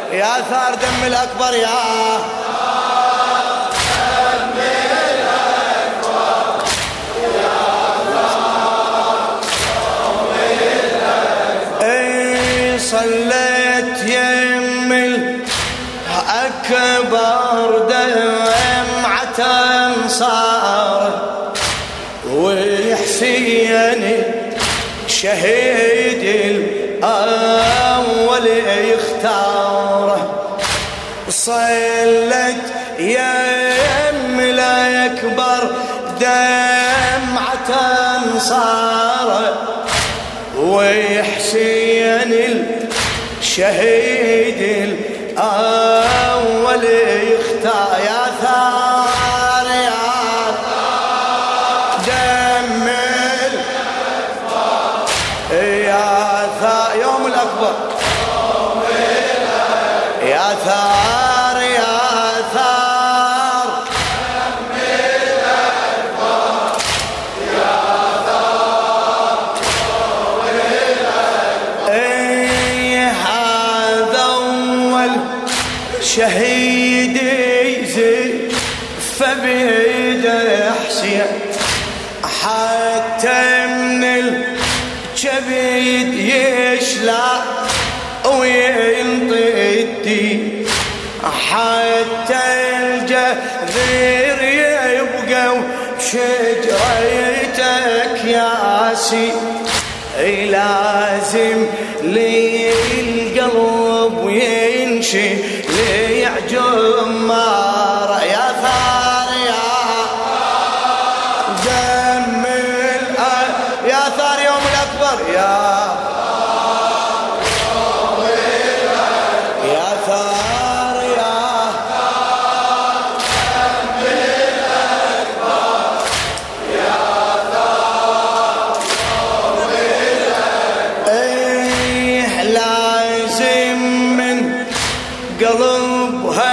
يا ثار دم الأكبر يا صليت يم الأكبر دمعة انصار وحسين شهيد الأول يختاره صليت يم الأكبر دمعة انصار وحسين الشهيد الأول يختار يا ثار يا دم يا ثار يوم الأكبر يا ثار يا ثار دم الأكبر يا شهيدي زف بيده حسين حتى من الجبيد يشلع وينطي حتى الجذير يبقى شجرتك ياسي لازم لي القلب وينشي لي عجمار يا ثار يا دم يا ثار يوم الأكبر يا ثار يا دم الأكبر يا لازم من قلبها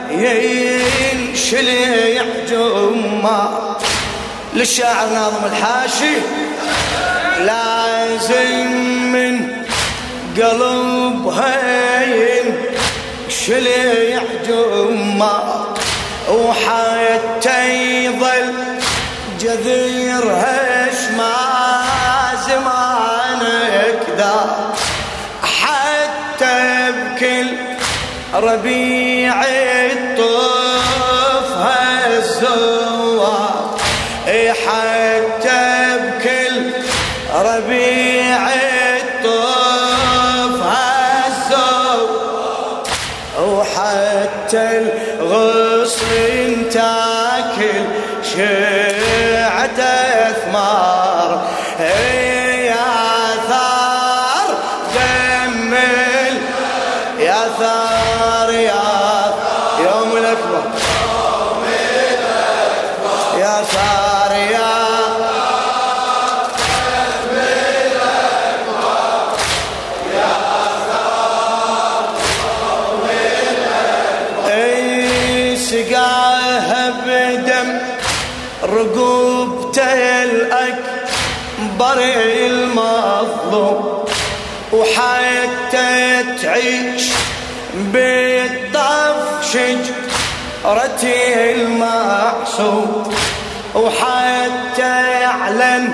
ينشلي عجمة للشاعر ناظم الحاشي لازم من قلبها ينشلي عجمة وحتى يظل جذيرها شما زمانك ذا حتى بكل ربيع الطوف هالزوار حتى بكل ربيع الطوف هالزوار وحتى الغصن تاكل شعة ثمار يا ثار دم يا ثار يا يوم الأكبر يا ثار يا دم الأكبر يا ثار يوم الأكبر سقاها بدم رقوبته الأكبر المظلوم وحتى تعيش بالطف شجرتي المعصوم وحتى يعلن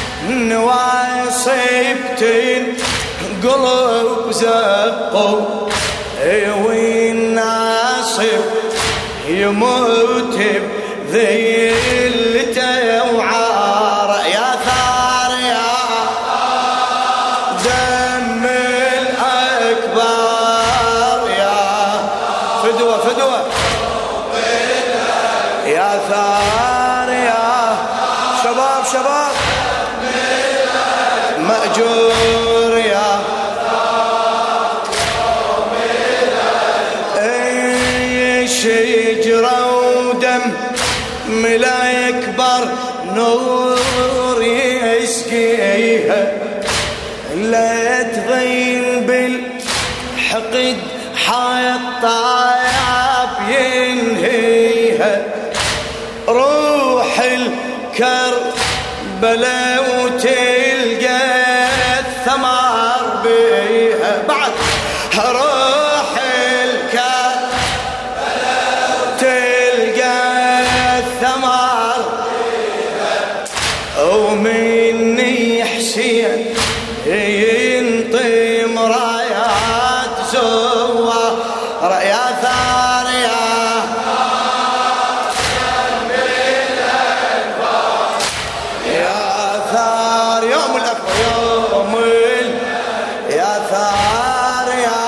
نواصبتين قلوب زقوا والناصب يموت بذلته وعار يا ثار يا دم الأكبر يا فدوة فدوة يا ثار يا شباب شباب مأجور يا شجرة ودم لا يكبر نور يسقيها لا تغين بالحقد حايط طايب ينهيها روح الكربلاء وتلقى الثمار بيها بعد روح ينطم رايات زوار يا ثار يا ثار يوم الأكبر يوم يا ثار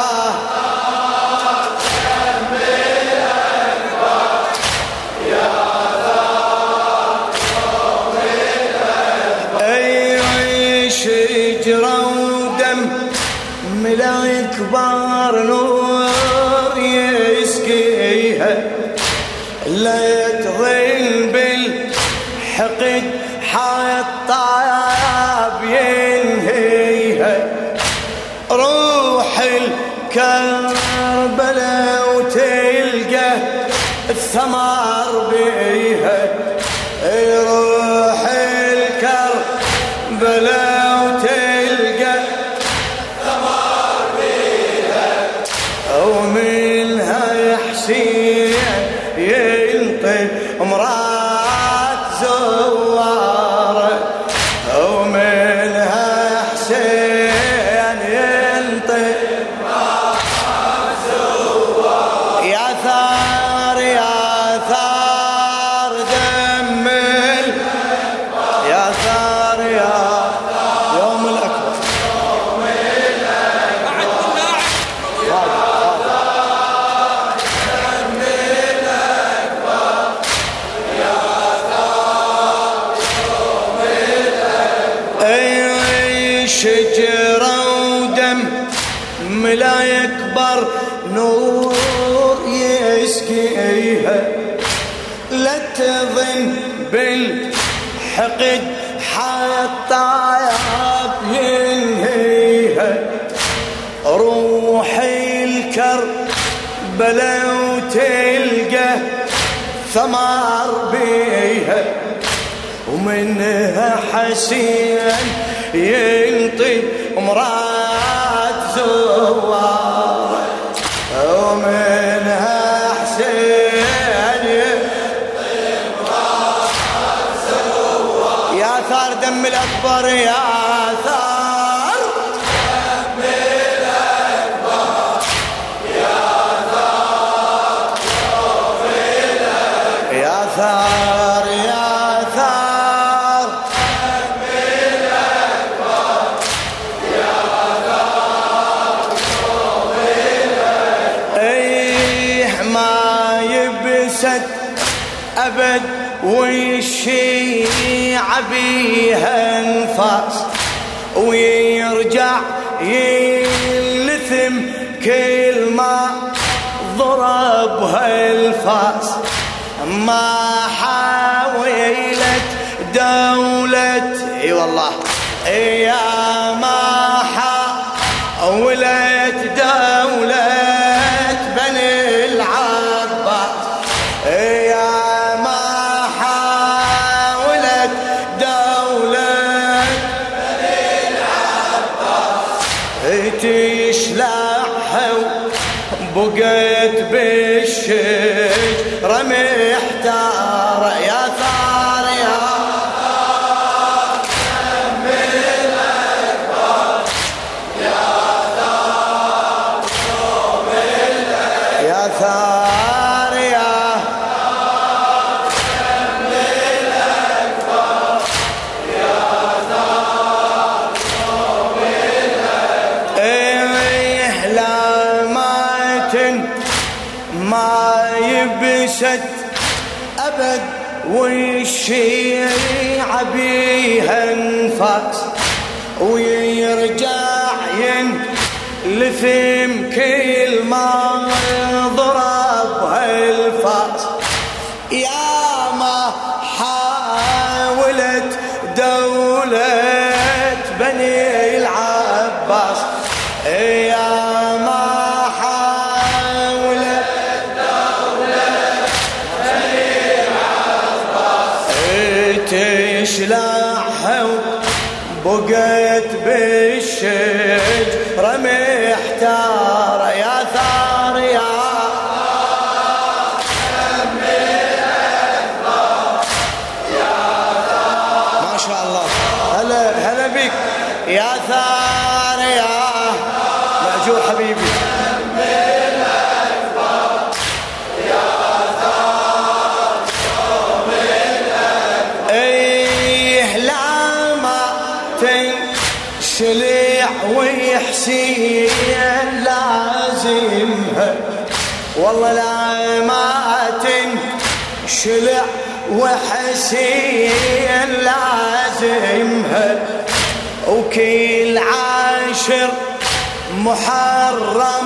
شجرة ودم ملا يكبر نور يسقيها لا تظل بالحقد حاط طاب ينهيها روح الكربلاء وتلقى الثمر بيها روح الكربلاء وتلقى ثمر بيها ومنها حسين ينطي مرات زوارة ومنها حسين ينطي مرات زوارة يا ثار دم يا ثار يوم الأكبر شجرة ودم ملا يكبر نور يسقيها لا تظن بالحقد حطاياب ينهيها روح الكربلاء وتلقى ثمر بيها ومنها حسين ينطي مرات زوار ومنها حسين ينطي مرات زوار يا ثار دم الأكبر يا ثار دم الأكبر يا ثار يا ثار يا ثار أبد والشيع بيها انفاس ويرجع يلثم كل ما ضربها الفاس ما حاولت دولة اي والله يا ما حاولت دولة بني العباس يا ما حاولت دولة بني العباس تشلحها بقيت بالشجرة محتارة يا ثار يا دم الأكبر يا ثار يوم الأكبر يا ثار يا دم الأكبر يا ثار يوم الأكبر لا ما يبست أبد والشيعة بيها انفاس ويرجع ينلثم كل ما ضربها الفاس يا ما حاولت دولة بني العباس يا ما تشلحها بقيت بالشجرة محتارة يا ثار يا دم الأكبر يا ثار ما شاء الله هلا بك يا ثار ثار يا مأجور حبيبي شليع ويحسين لازمها والله لا ما تنشلع وحسين لازمها وكل عاشر محرم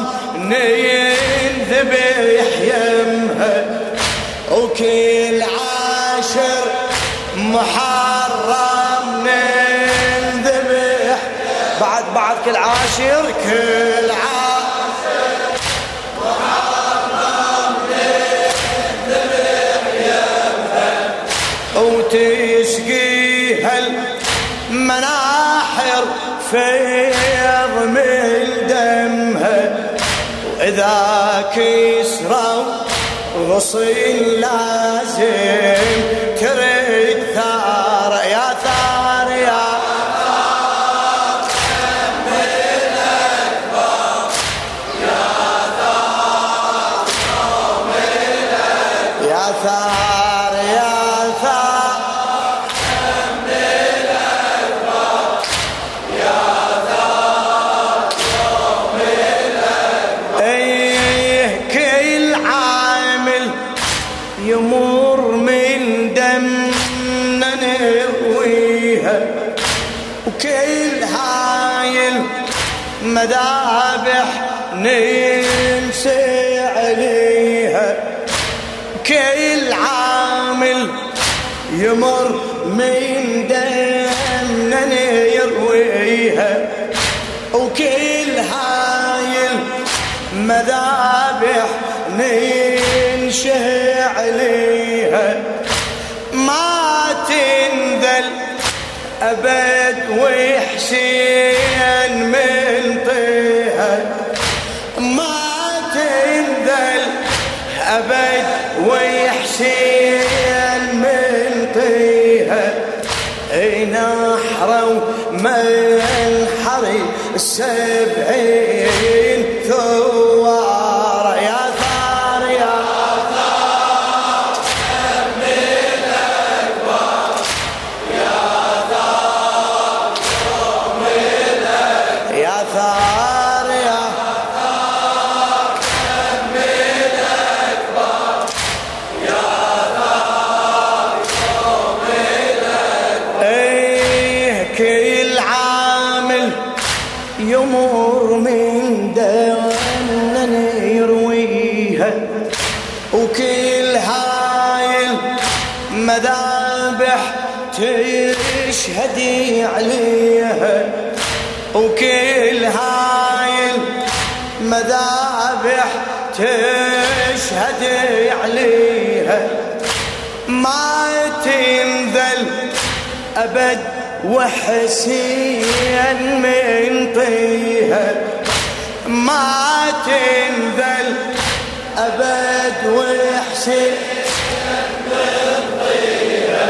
ينذبح يمها وكل عاشر محرم ينذبح بعد كل عاشر محرم ينذبح يمها وتسقيها المناحر فيض من دمها وإذا كسروا غصين لازم ترد ثار يا ثار يا ثار يا ثار يا ثار يوم الأكبر ايه كل عامل يمر من دمنا نرويها وكل هاي المذابح ننسى عليها كل عامل يمر من دمنا يرويها وكل هاي المذابح ننشهي عليها ما تنذل أبد وحسين من طيها ما تنذل أبد ويحسين من طيها نحروا من حري 70 ثوار يا ثار يا ثار من الأكبر يا ثار من الأكبر يا ثار يا يمر من دمنا يرويها وكل هاي المذابح تشهدي عليها وكل هاي المذابح تشهدي عليها ما تنذل أبد وحسين من طيها ما تنذل أبد وحسين من طيها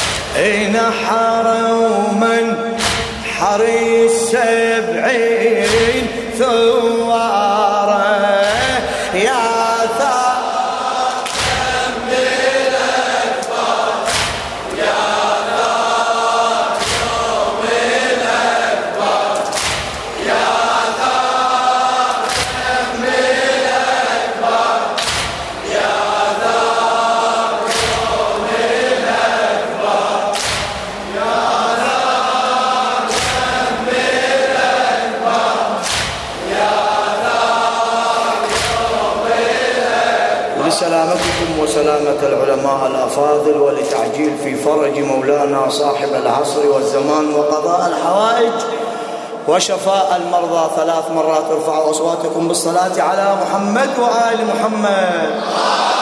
نحروا من حري 70 ثوارا يا ثار لسلامتكم وسلامة العلماء الأفاضل ولتعجيل في فرج مولانا صاحب العصر والزمان وقضاء الحوائج وشفاء المرضى 3 مرات ارفعوا أصواتكم بالصلاة على محمد وآل محمد.